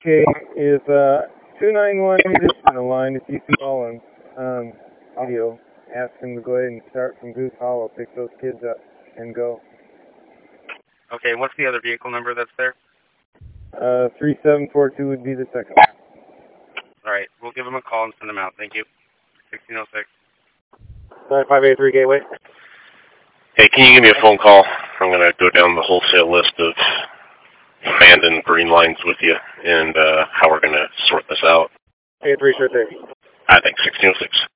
Okay, if 291 is on the line, if you can call him, audio, ask him to go ahead and start from Goose Hollow, pick those kids up, and go. Okay, what's the other vehicle number that's there? 3742 would be the second. All right, we'll give him a call and send him out. Thank you. 1606. 9583 Gateway. Hey, can you give me a phone call? I'm going to go down the wholesale list of abandoned green lines with you and how we're going to sort this out. 83 sure thing. I think 1606.